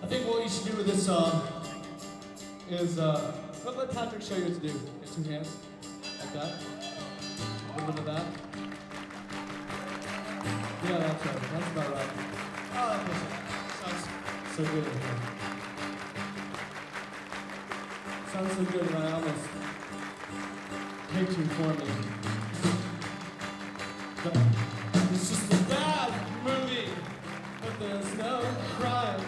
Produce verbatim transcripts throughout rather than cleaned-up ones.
I think what you should do with this song is, uh, let, let Patrick show you what to do. Get two hands, like that. A little bit of that. Yeah, that's right. That's about right. Oh, that sounds so good. Yeah. Sounds so good, and I almost hate you for me. But it's just a bad movie, but there's no crime.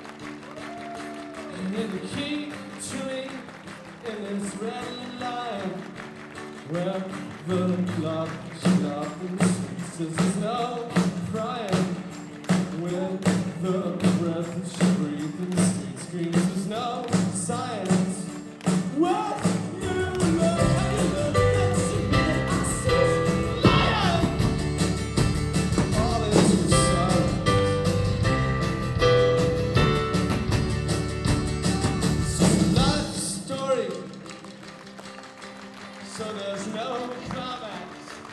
And in the key tree, in this red line, where the clock stops in the streets, there's no crying. When the breath that you breathe in the street screams, there's no science. What you love, how you love, that's the minute I see lion. All is silence. So life story. So there's no climax,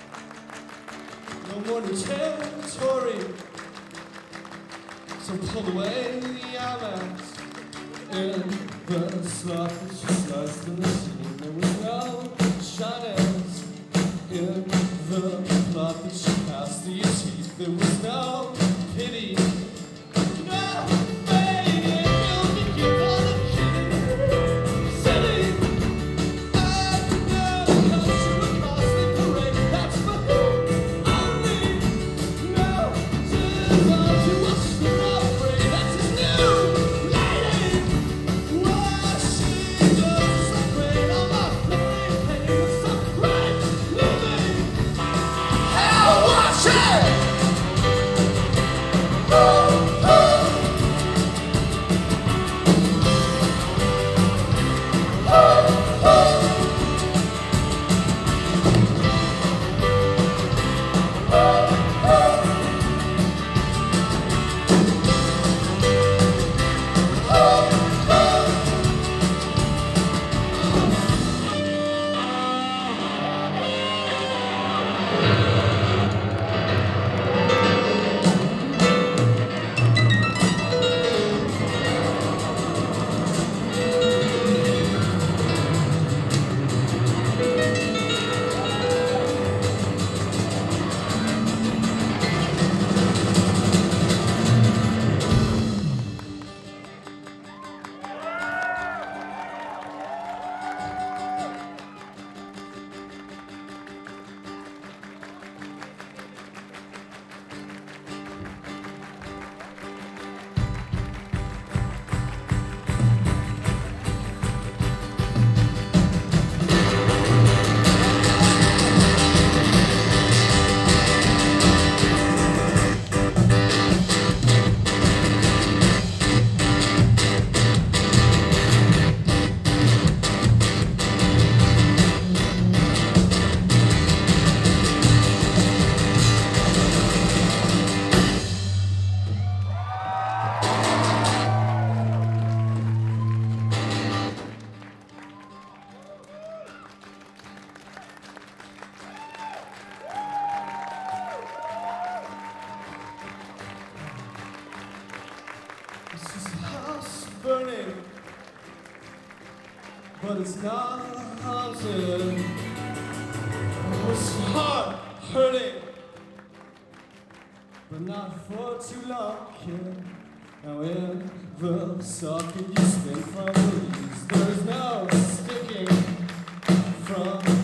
no more new territory. So pull away the IMAX in the slot that she sliced in the scene. There was no shyness in the plot that she passed the teeth. There was no pity. No fading, you'll be kept on the kidding. Silly. I know culture across the parade. That's for who? Only. No, just on to watch the afraid. That's his new lady. What she does is so great. I'm not playing pain. It's so great living. Hell, watch it. Oh, oh. Oh, oh. This is a house burning, but it's not haunted. It's heart hurting, but not for too long, kid. Now in the socket you spin from the leaves, there's no sticking from